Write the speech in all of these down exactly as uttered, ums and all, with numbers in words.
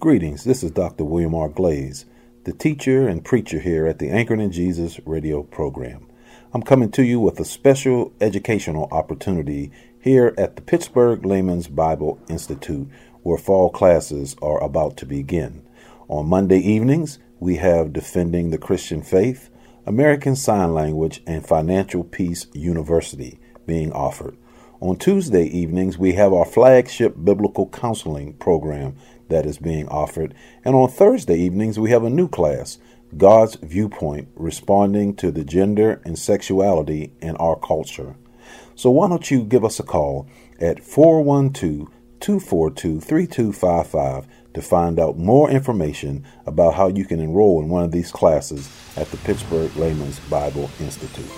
Greetings, this is Doctor William R. Glaze, the teacher and preacher here at the Anchored in Jesus radio program. I'm coming to you with a special educational opportunity here at the Pittsburgh Layman's Bible Institute, where fall classes are about to begin. On Monday evenings, we have Defending the Christian Faith, American Sign Language, and Financial Peace University being offered. On Tuesday evenings, we have our flagship biblical counseling program that is being offered. And on Thursday evenings, we have a new class, God's Viewpoint, responding to the gender and sexuality in our culture. So why don't you give us a call at four one two, two four two, three two five five to find out more information about how you can enroll in one of these classes at the Pittsburgh Layman's Bible Institute.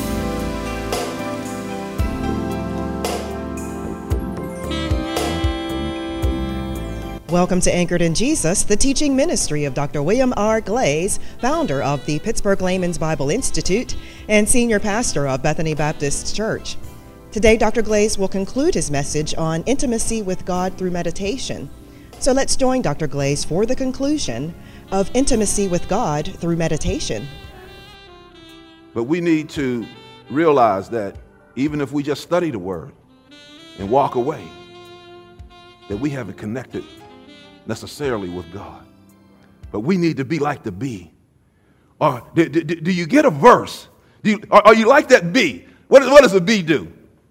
Welcome to Anchored in Jesus, the teaching ministry of Doctor William R. Glaze, founder of the Pittsburgh Layman's Bible Institute and senior pastor of Bethany Baptist Church. Today, Doctor Glaze will conclude his message on intimacy with God through meditation. So let's join Doctor Glaze for the conclusion of intimacy with God through meditation. But we need to realize that even if we just study the Word and walk away, that we haven't connected necessarily with God. But we need to be like the bee. Or do, do, do you get a verse? Do you, are, are you like that bee? What, what does a bee do?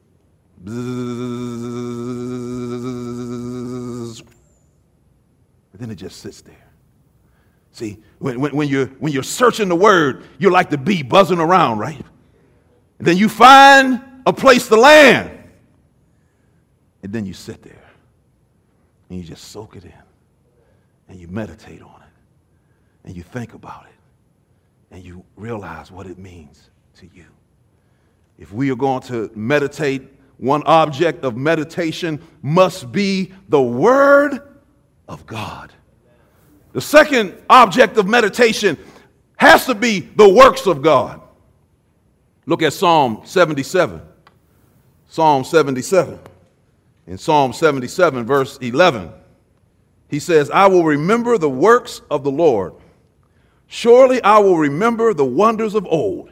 Bzzz, and then it just sits there. See, when, when, when, you're, when you're searching the Word, you're like the bee buzzing around, right? And then you find a place to land. And then you sit there. And you just soak it in. And you meditate on it. And you think about it. And you realize what it means to you. If we are going to meditate, one object of meditation must be the Word of God. The second object of meditation has to be the works of God. Look at Psalm seventy-seven. Psalm seventy-seven. In Psalm seventy-seven, verse eleven, he says, I will remember the works of the Lord. Surely I will remember the wonders of old.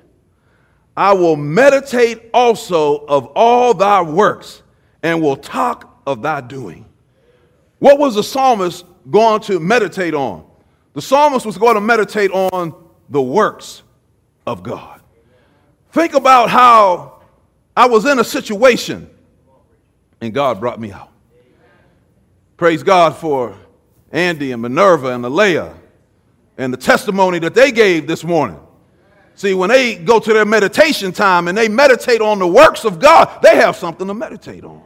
I will meditate also of all thy works and will talk of thy doing. What was the psalmist going to meditate on? The psalmist was going to meditate on the works of God. Think about how I was in a situation and God brought me out. Praise God for Andy and Minerva and Alea and the testimony that they gave this morning. See, when they go to their meditation time and they meditate on the works of God, they have something to meditate on.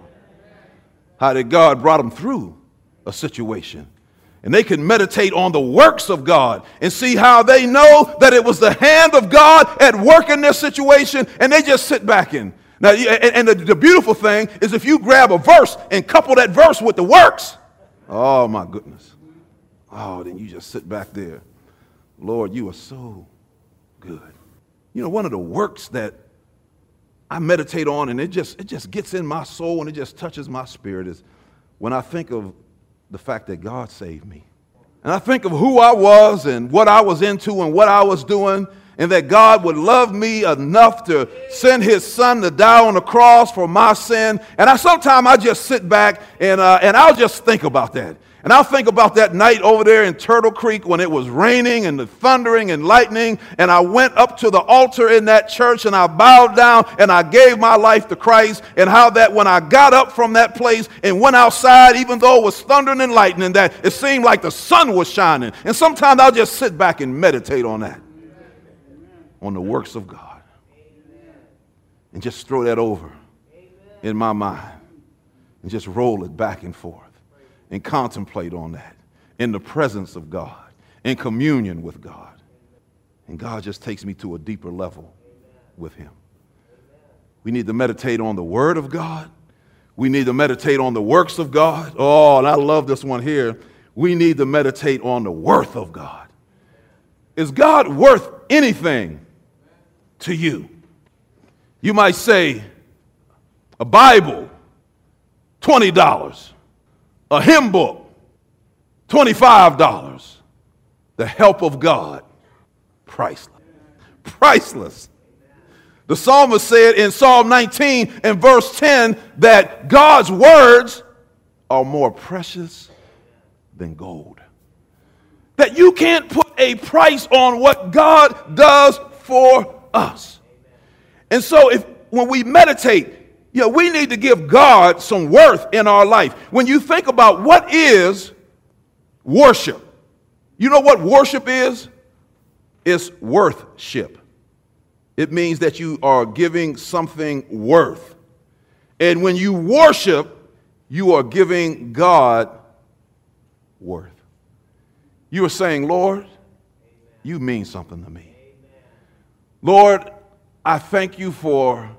How did God brought them through a situation? And they can meditate on the works of God and see how they know that it was the hand of God at work in their situation, and they just sit back in. Now, and the, the beautiful thing is if you grab a verse and couple that verse with the works, oh my goodness. Oh, then you just sit back there. Lord, you are so good. You know, one of the works that I meditate on and it just, it just gets in my soul and it just touches my spirit is when I think of the fact that God saved me. And I think of who I was and what I was into and what I was doing, and that God would love me enough to send his son to die on the cross for my sin. And I sometimes I just sit back and uh, and I'll just think about that. And I'll think about that night over there in Turtle Creek when it was raining and the thundering and lightning. And I went up to the altar in that church and I bowed down and I gave my life to Christ. And how that when I got up from that place and went outside, even though it was thundering and lightning, that it seemed like the sun was shining. And sometimes I'll just sit back and meditate on that. On the works of God. And just throw that over in my mind. And just roll it back and forth. And contemplate on that. In the presence of God. In communion with God. And God just takes me to a deeper level with him. We need to meditate on the Word of God. We need to meditate on the works of God. Oh, and I love this one here. We need to meditate on the worth of God. Is God worth anything to you? You might say, a Bible, twenty dollars. A hymn book, twenty-five dollars. The help of God, priceless. Priceless. The psalmist said in Psalm nineteen and verse ten that God's words are more precious than gold. That you can't put a price on what God does for us. And so if when we meditate, you know, we need to give God some worth in our life. When you think about what is worship, you know what worship is? It's worthship. It means that you are giving something worth. And when you worship, you are giving God worth. You are saying, Lord, you mean something to me. Lord, I thank you for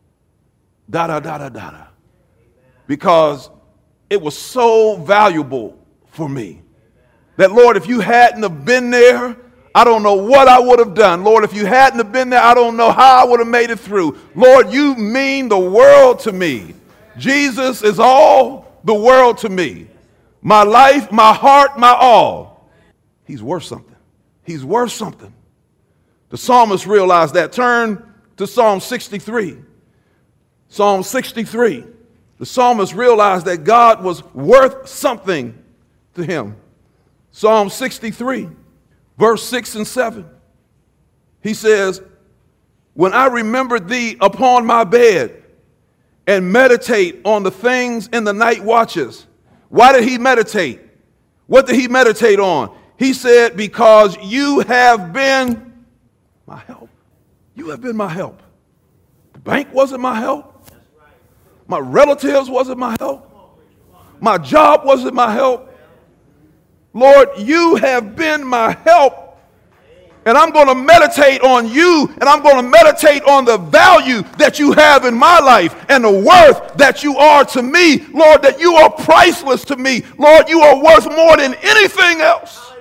da da da da da da, because it was so valuable for me. That, Lord, if you hadn't have been there, I don't know what I would have done. Lord, if you hadn't have been there, I don't know how I would have made it through. Lord, you mean the world to me. Jesus is all the world to me. My life, my heart, my all. He's worth something. He's worth something. The psalmist realized that. Turn to Psalm sixty-three. Psalm sixty-three. The psalmist realized that God was worth something to him. Psalm sixty-three, verse six and seven. He says, when I remember thee upon my bed and meditate on the things in the night watches. Why did he meditate? What did he meditate on? He said, because you have been my help. You have been my help. The bank wasn't my help. My relatives wasn't my help. My job wasn't my help. Lord, you have been my help. And I'm going to meditate on you, and I'm going to meditate on the value that you have in my life and the worth that you are to me. Lord, that you are priceless to me. Lord, you are worth more than anything else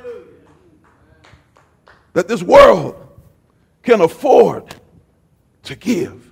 that this world can afford to give.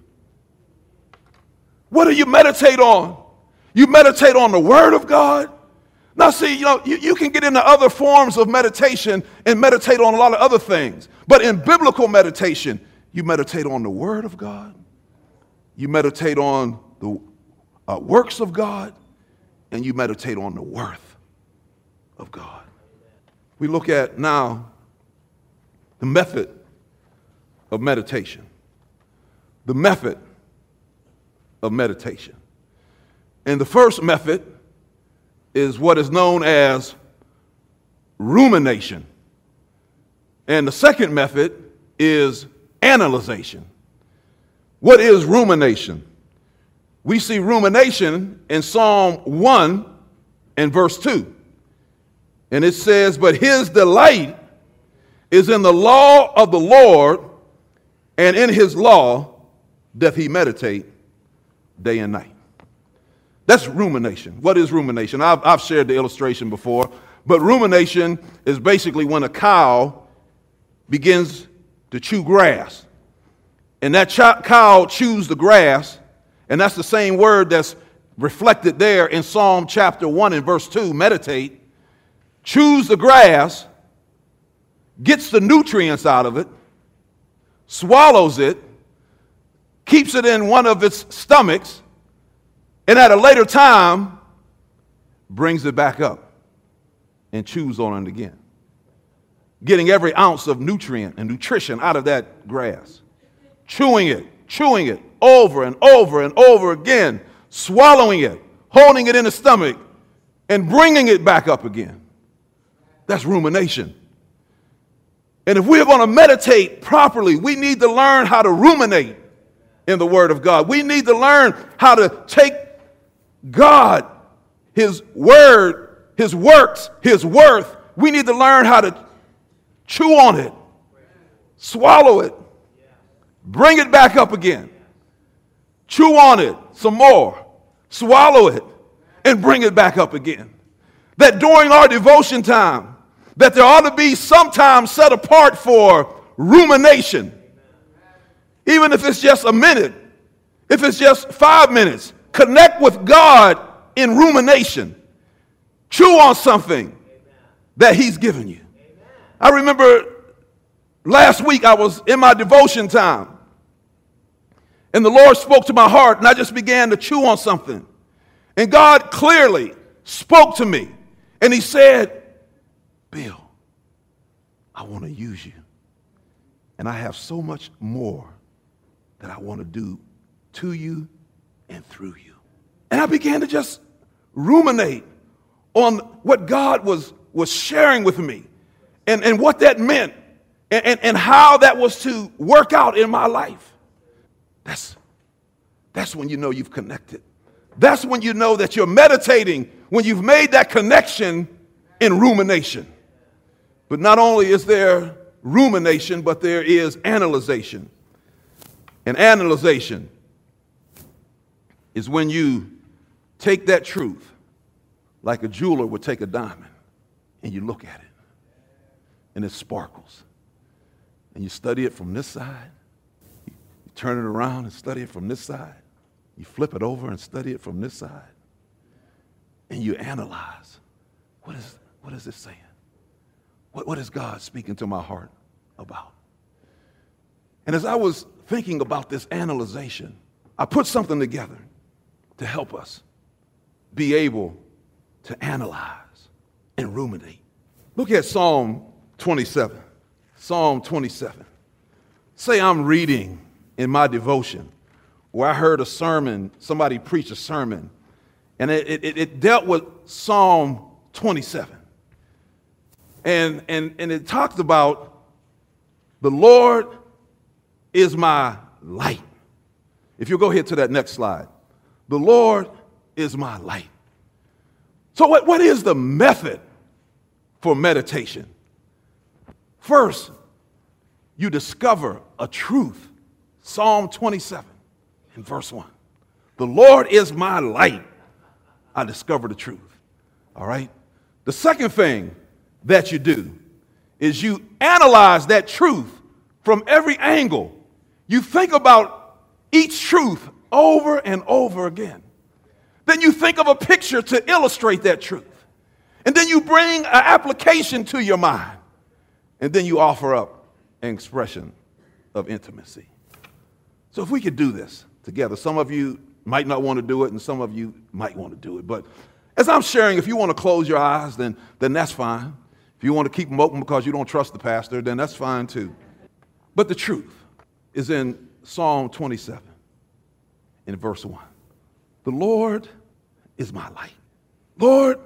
What do you meditate on? You meditate on the Word of God. Now, see, you know, you, you can get into other forms of meditation and meditate on a lot of other things. But in biblical meditation, you meditate on the Word of God. You meditate on the uh, works of God. And you meditate on the worth of God. We look at now the method of meditation. The method of meditation. And the first method is what is known as rumination. And the second method is analyzation. What is rumination? We see rumination in Psalm one and verse two. And it says, but his delight is in the law of the Lord, and in his law doth he meditate day and night. That's rumination. What is rumination? I've, I've shared the illustration before, but rumination is basically when a cow begins to chew grass. And that ch- cow chews the grass, and that's the same word that's reflected there in Psalm chapter one and verse two, meditate, chews the grass, gets the nutrients out of it, swallows it, keeps it in one of its stomachs, and at a later time, brings it back up and chews on it again, getting every ounce of nutrient and nutrition out of that grass, chewing it, chewing it over and over and over again, swallowing it, holding it in the stomach, and bringing it back up again. That's rumination. And if we are going to meditate properly, we need to learn how to ruminate in the Word of God. We need to learn how to take God, His Word, His works, His worth. We need to learn how to chew on it, swallow it, bring it back up again, chew on it some more, swallow it, and bring it back up again. That during our devotion time, that there ought to be some time set apart for rumination. Even if it's just a minute, if it's just five minutes, connect with God in rumination. Chew on something. that he's given you. I remember last week I was in my devotion time, and the Lord spoke to my heart, and I just began to chew on something. And God clearly spoke to me, and he said, Bill, I want to use you, and I have so much more that I want to do to you and through you. And I began to just ruminate on what God was, was sharing with me and, and what that meant and, and, and how that was to work out in my life. That's, that's when you know you've connected. That's when you know that you're meditating, when you've made that connection in rumination. But not only is there rumination, but there is analyzation. And analyzation is when you take that truth like a jeweler would take a diamond, and you look at it, and it sparkles. And you study it from this side, you turn it around and study it from this side, you flip it over and study it from this side, and you analyze. What is, what is this saying? What, what is God speaking to my heart about? And as I was thinking about this analyzation, I put something together to help us be able to analyze and ruminate. Look at Psalm twenty-seven. Psalm twenty-seven. Say I'm reading in my devotion where I heard a sermon, somebody preach a sermon, and it, it, it dealt with Psalm twenty-seven. And, and, and it talked about the Lord is my light. If you go ahead to that next slide. The Lord is my light. So what, what is the method for meditation? First, you discover a truth. Psalm twenty-seven in verse one. The Lord is my light. I discover the truth. All right? The second thing that you do is you analyze that truth from every angle. You think about each truth over and over again. Then you think of a picture to illustrate that truth. And then you bring an application to your mind. And then you offer up an expression of intimacy. So if we could do this together, some of you might not want to do it and some of you might want to do it. But as I'm sharing, if you want to close your eyes, then, then that's fine. If you want to keep them open because you don't trust the pastor, then that's fine too. But the truth is in Psalm twenty-seven, in verse one. The Lord is my light. Lord,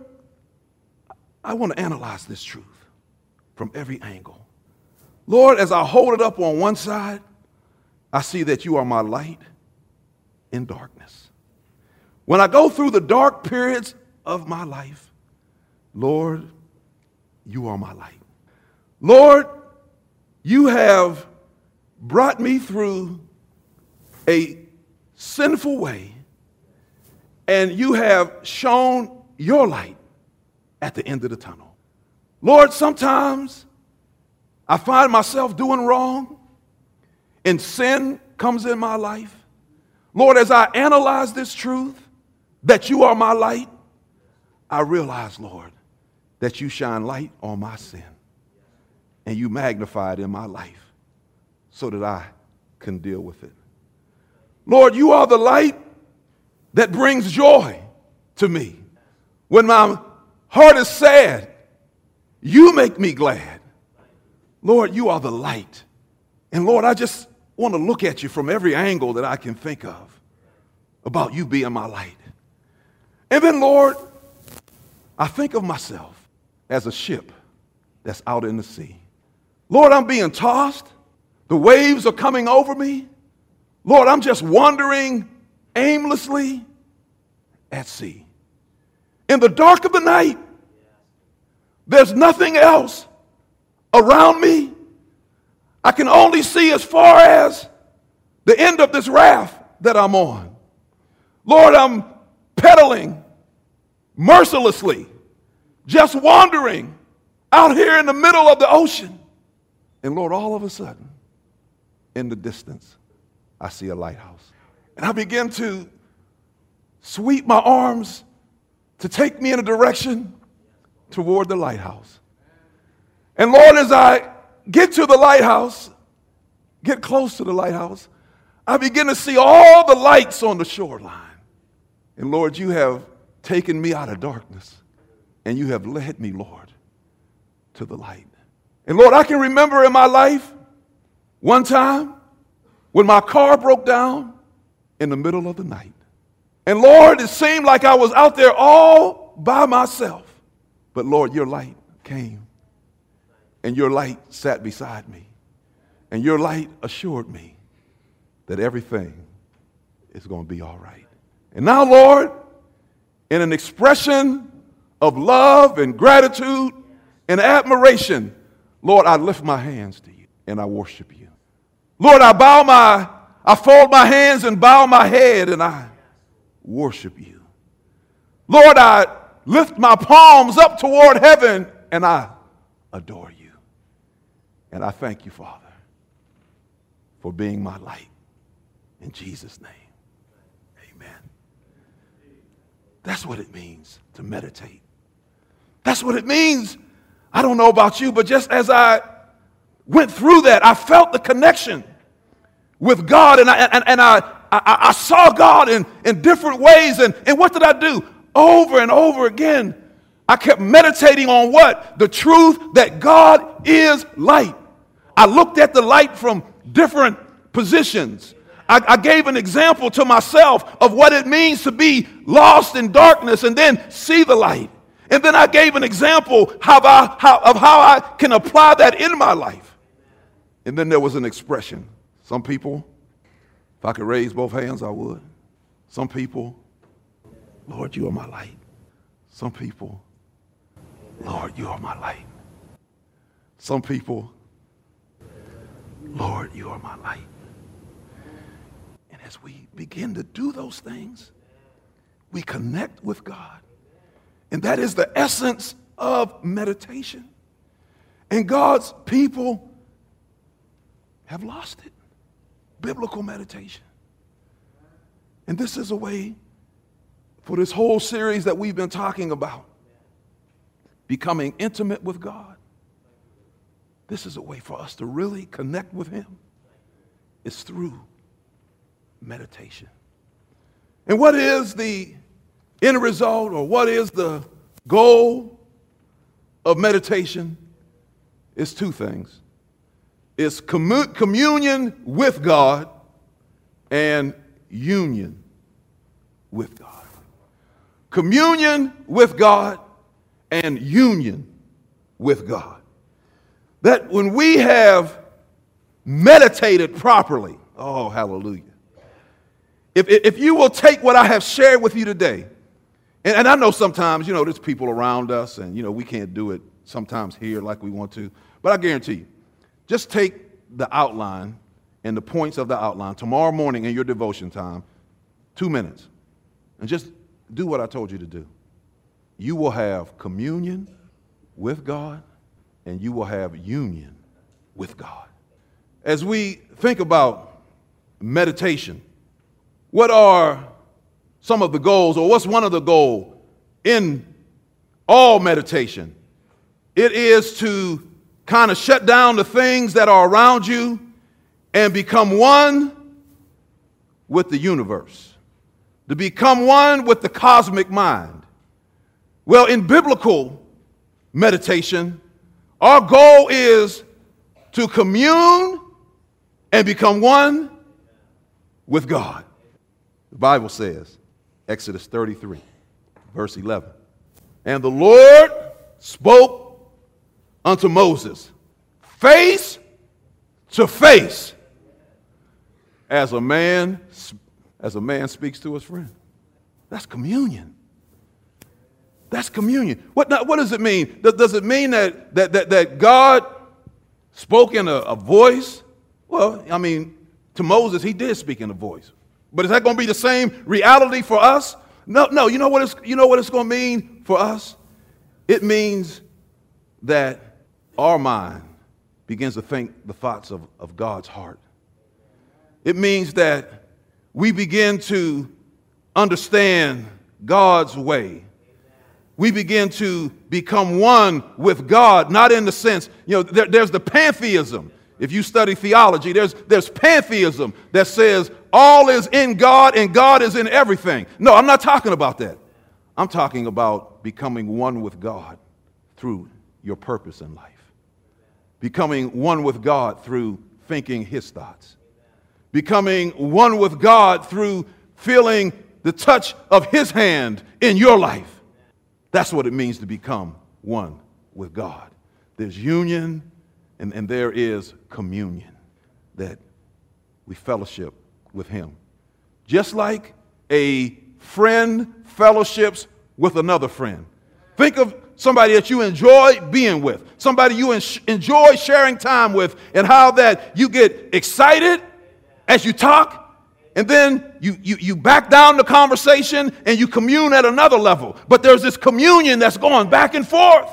I want to analyze this truth from every angle. Lord, as I hold it up on one side, I see that you are my light in darkness. When I go through the dark periods of my life, Lord, you are my light. Lord, you have brought me through a sinful way, and you have shown your light at the end of the tunnel. Lord, sometimes I find myself doing wrong, and sin comes in my life. Lord, as I analyze this truth, that you are my light, I realize, Lord, that you shine light on my sin, and you magnify it in my life so that I can deal with it. Lord, you are the light that brings joy to me. When my heart is sad, you make me glad. Lord, you are the light. And Lord, I just want to look at you from every angle that I can think of about you being my light. And then, Lord, I think of myself as a ship that's out in the sea. Lord, I'm being tossed. The waves are coming over me. Lord, I'm just wandering aimlessly at sea. In the dark of the night, there's nothing else around me. I can only see as far as the end of this raft that I'm on. Lord, I'm pedaling mercilessly, just wandering out here in the middle of the ocean. And Lord, all of a sudden, in the distance, I see a lighthouse. And I begin to sweep my arms to take me in a direction toward the lighthouse. And Lord, as I get to the lighthouse, get close to the lighthouse, I begin to see all the lights on the shoreline. And Lord, you have taken me out of darkness, and you have led me, Lord, to the light. And Lord, I can remember in my life one time when my car broke down in the middle of the night. And Lord, it seemed like I was out there all by myself. But Lord, your light came, and your light sat beside me, and your light assured me that everything is going to be all right. And now, Lord, in an expression of love and gratitude and admiration, Lord, I lift my hands to you and I worship you. Lord, I bow my, I fold my hands and bow my head and I worship you. Lord, I lift my palms up toward heaven and I adore you. And I thank you, Father, for being my light. In Jesus' name, amen. That's what it means to meditate. That's what it means. I don't know about you, but just as I went through that, I felt the connection with God, and I, and, and I, I, I saw God in, in different ways. And, and what did I do? Over and over again, I kept meditating on what? The truth that God is light. I looked at the light from different positions. I, I gave an example to myself of what it means to be lost in darkness and then see the light. And then I gave an example how I, how, of how I can apply that in my life. And then there was an expression. Some people, if I could raise both hands, I would. Some people, Lord, you are my light. Some people, Lord, you are my light. Some people, Lord, you are my light. And as we begin to do those things, we connect with God. And that is the essence of meditation. And God's people have lost it. Biblical meditation. And this is a way for this whole series that we've been talking about, becoming intimate with God. This is a way for us to really connect with him. It's through meditation. And what is the end result, or what is the goal of meditation? It's two things. It's commu- communion with God and union with God. Communion with God and union with God. That when we have meditated properly, oh, hallelujah. If, if you will take what I have shared with you today, and, and I know sometimes, you know, there's people around us and, you know, we can't do it sometimes here like we want to, but I guarantee you, just take the outline and the points of the outline tomorrow morning in your devotion time, two minutes, and just do what I told you to do. You will have communion with God and you will have union with God. As we think about meditation, what are some of the goals, or what's one of the goals in all meditation? It is to kind of shut down the things that are around you and become one with the universe, to become one with the cosmic mind. Well, in biblical meditation, our goal is to commune and become one with God. The Bible says, Exodus thirty-three, verse eleven, and the Lord spoke unto Moses face to face, as a man as a man speaks to his friend. That's communion. That's communion. What, what does it mean? Does, does it mean that, that, that, that God spoke in a, a voice? Well, I mean, to Moses, he did speak in a voice. But is that going to be the same reality for us? No, no. You know what it's, you know what it's going to mean for us? It means that our mind begins to think the thoughts of, of God's heart. It means that we begin to understand God's way we begin to become one with God, not in the sense, you know, there, there's the pantheism. If you study theology, there's, there's pantheism that says all is in God and God is in everything. No, I'm not talking about that. I'm talking about becoming one with God through your purpose in life. Becoming one with God through thinking his thoughts. Becoming one with God through feeling the touch of his hand in your life. That's what it means to become one with God. There's union and, and there is communion, that we fellowship with him. Just like a friend fellowships with another friend. Think of somebody that you enjoy being with, somebody you en- enjoy sharing time with, and how that you get excited as you talk, and then you, you, you back down the conversation and you commune at another level. But there's this communion that's going back and forth.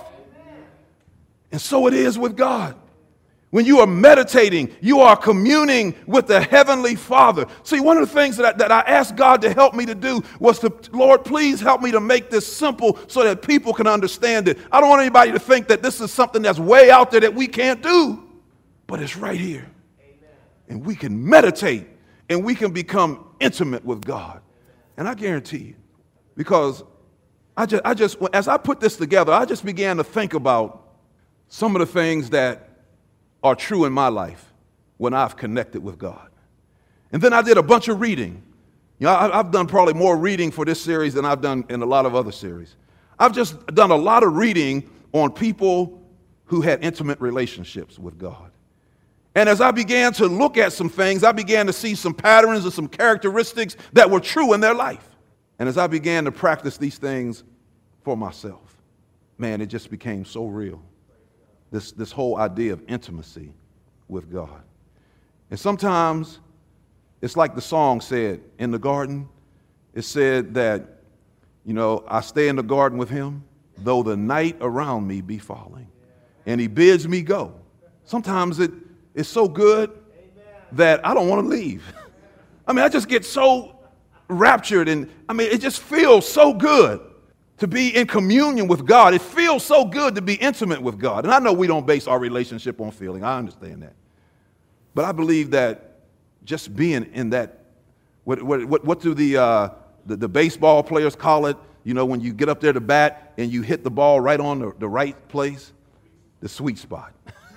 And so it is with God. When you are meditating, you are communing with the Heavenly Father. See, one of the things that I, that I asked God to help me to do was to, Lord, please help me to make this simple so that people can understand it. I don't want anybody to think that this is something that's way out there that we can't do, but it's right here. Amen. And we can meditate and we can become intimate with God. And I guarantee you, because I just, I just, as I put this together, I just began to think about some of the things that are true in my life when I've connected with God. And then I did a bunch of reading. You know, I, I've done probably more reading for this series than I've done in a lot of other series. I've just done a lot of reading on people who had intimate relationships with God. And as I began to look at some things, I began to see some patterns and some characteristics that were true in their life. And as I began to practice these things for myself, man, it just became so real. This, this whole idea of intimacy with God. And sometimes it's like the song said in the garden. It said that, you know, I stay in the garden with him, though the night around me be falling. And he bids me go. Sometimes it is so good that I don't want to leave. I mean, I just get so raptured, and I mean, it just feels so good to be in communion with God. It feels so good to be intimate with God. And I know we don't base our relationship on feeling. I understand that. But I believe that just being in that, what, what, what do the, uh, the, the baseball players call it? You know, when you get up there to bat and you hit the ball right on the, the right place? The sweet spot.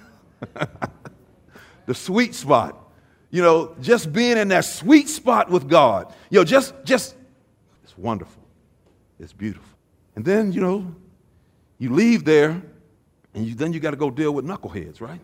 The sweet spot. You know, just being in that sweet spot with God. You know, just, just, it's wonderful. It's beautiful. And then, you know, you leave there, and you, then you got to go deal with knuckleheads, right?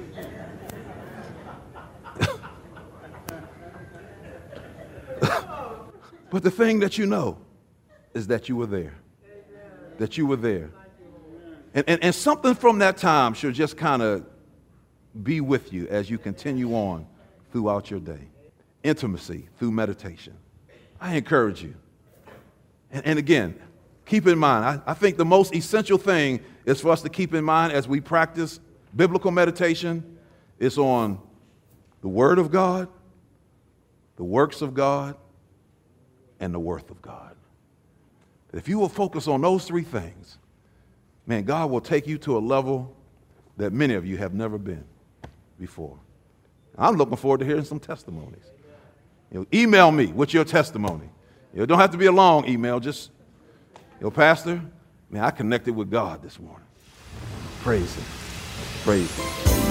But the thing that you know is that you were there. That you were there. And, and, and something from that time should just kind of be with you as you continue on throughout your day. Intimacy through meditation. I encourage you. And, and again, keep in mind, I, I think the most essential thing is for us to keep in mind as we practice biblical meditation is on the Word of God, the works of God, and the worth of God. If you will focus on those three things, man, God will take you to a level that many of you have never been before. I'm looking forward to hearing some testimonies. You know, email me with your testimony. You know, it don't have to be a long email, just, yo, Pastor, man, I connected with God this morning. Praise him. Praise him.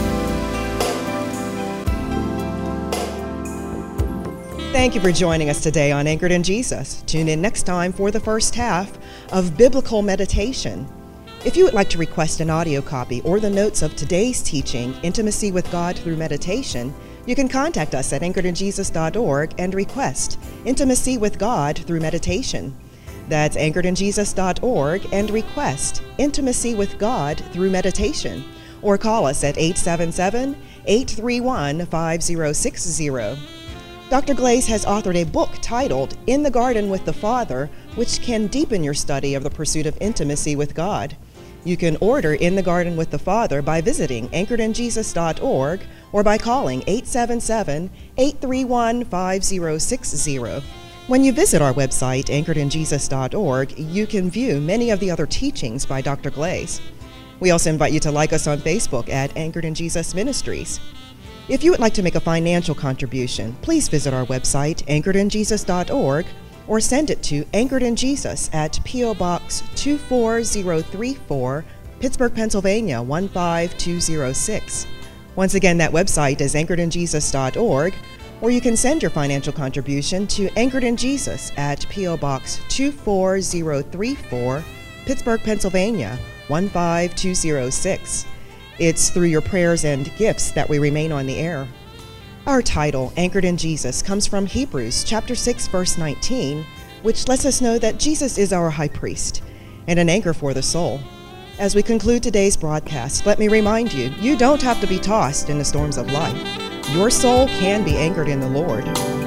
Thank you for joining us today on Anchored in Jesus. Tune in next time for the first half of Biblical Meditation. If you would like to request an audio copy or the notes of today's teaching, Intimacy with God Through Meditation, you can contact us at anchored in jesus dot org and request Intimacy with God Through Meditation. That's anchored in jesus dot org and request Intimacy with God Through Meditation. Or call us at eight seven seven, eight three one, five zero six zero. Doctor Glaze has authored a book titled In the Garden with the Father, which can deepen your study of the pursuit of intimacy with God. You can order In the Garden with the Father by visiting anchored in jesus dot org or by calling eight seven seven, eight three one, five zero six zero. When you visit our website, anchored in jesus dot org, you can view many of the other teachings by Doctor Glaze. We also invite you to like us on Facebook at Anchored in Jesus Ministries. If you would like to make a financial contribution, please visit our website, anchored in jesus dot org, or send it to Anchored in Jesus at P O. Box two four zero three four, Pittsburgh, Pennsylvania one five two zero six. Once again, that website is anchored in jesus dot org, or you can send your financial contribution to Anchored in Jesus at P O. Box two four zero three four, Pittsburgh, Pennsylvania one five two zero six. It's through your prayers and gifts that we remain on the air. Our title, Anchored in Jesus, comes from Hebrews chapter six, verse nineteen, which lets us know that Jesus is our high priest and an anchor for the soul. As we conclude today's broadcast, let me remind you, you don't have to be tossed in the storms of life. Your soul can be anchored in the Lord.